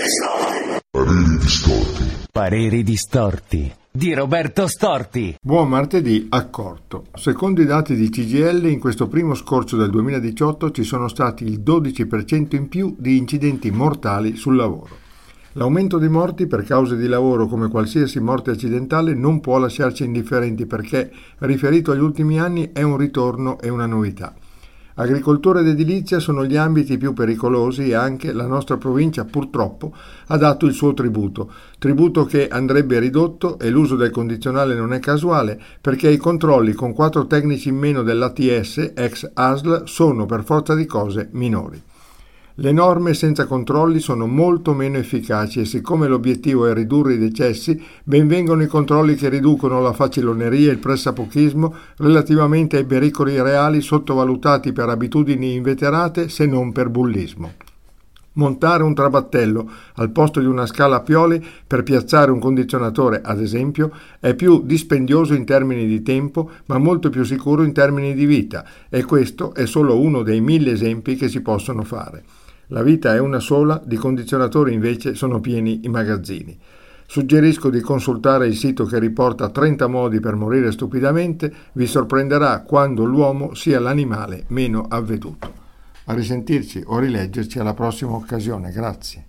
Pareri distorti. Pareri distorti di Roberto Storti. Buon martedì a Corto. Secondo i dati di CGIL, in questo primo scorcio del 2018 ci sono stati il 12% in più di incidenti mortali sul lavoro. L'aumento di morti per cause di lavoro, come qualsiasi morte accidentale, non può lasciarci indifferenti perché, riferito agli ultimi anni, è un ritorno e una novità. Agricoltura ed edilizia sono gli ambiti più pericolosi e anche la nostra provincia purtroppo ha dato il suo tributo che andrebbe ridotto e l'uso del condizionale non è casuale perché i controlli con 4 tecnici in meno dell'ATS ex ASL sono per forza di cose minori. Le norme senza controlli sono molto meno efficaci e siccome l'obiettivo è ridurre i decessi, ben vengano i controlli che riducono la faciloneria e il pressapochismo relativamente ai pericoli reali sottovalutati per abitudini inveterate se non per bullismo. Montare un trabattello al posto di una scala a pioli per piazzare un condizionatore, ad esempio, è più dispendioso in termini di tempo, ma molto più sicuro in termini di vita, e questo è solo uno dei 1000 esempi che si possono fare. La vita è una sola, di condizionatori invece sono pieni i magazzini. Suggerisco di consultare il sito che riporta 30 modi per morire stupidamente, vi sorprenderà quando l'uomo sia l'animale meno avveduto. A risentirci o rileggerci alla prossima occasione, grazie.